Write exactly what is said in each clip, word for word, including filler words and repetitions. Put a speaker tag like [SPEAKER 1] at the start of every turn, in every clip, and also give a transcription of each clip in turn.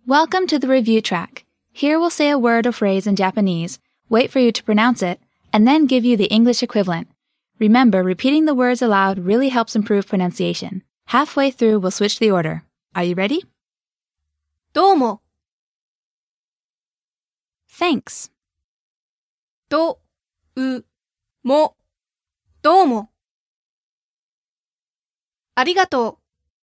[SPEAKER 1] Welcome to the review track. Here we'll say a word or phrase in Japanese, wait for you to pronounce it, and then give you the English equivalent. Remember, repeating the words aloud really helps improve pronunciation. Halfway through, we'll switch the order. Are you ready?
[SPEAKER 2] どうも。
[SPEAKER 1] Thanks.
[SPEAKER 2] どうも。どうも。ありがとう。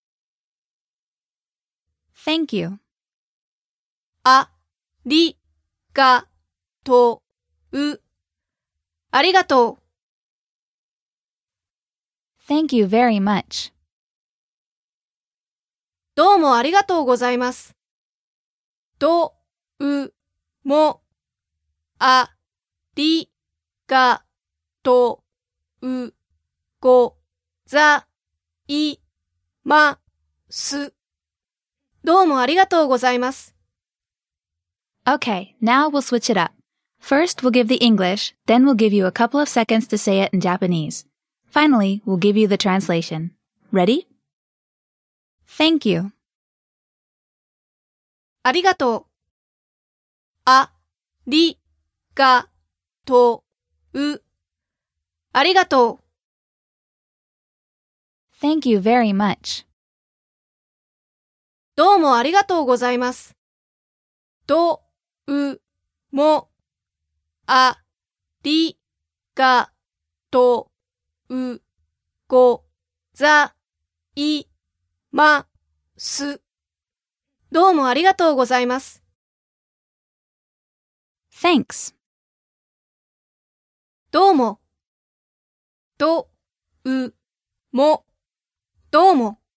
[SPEAKER 1] Thank you.
[SPEAKER 2] ありがとう。ありがとう。
[SPEAKER 1] Thank you very much.
[SPEAKER 2] どうもありがとうございます。どうもありがとうございます。どうもありがとうございます。
[SPEAKER 1] Okay, now we'll switch it up. First, we'll give the English, then we'll give you a couple of seconds to say it in Japanese. Finally, we'll give you the translation. Ready? Thank you.
[SPEAKER 2] ありがとう。ありがとう。ありがとう。
[SPEAKER 1] Thank you very much.
[SPEAKER 2] どうもありがとうございます。どうもありがとうございます。どうもありがとうございます。
[SPEAKER 1] Thanks.
[SPEAKER 2] どうも。どうも。どうも。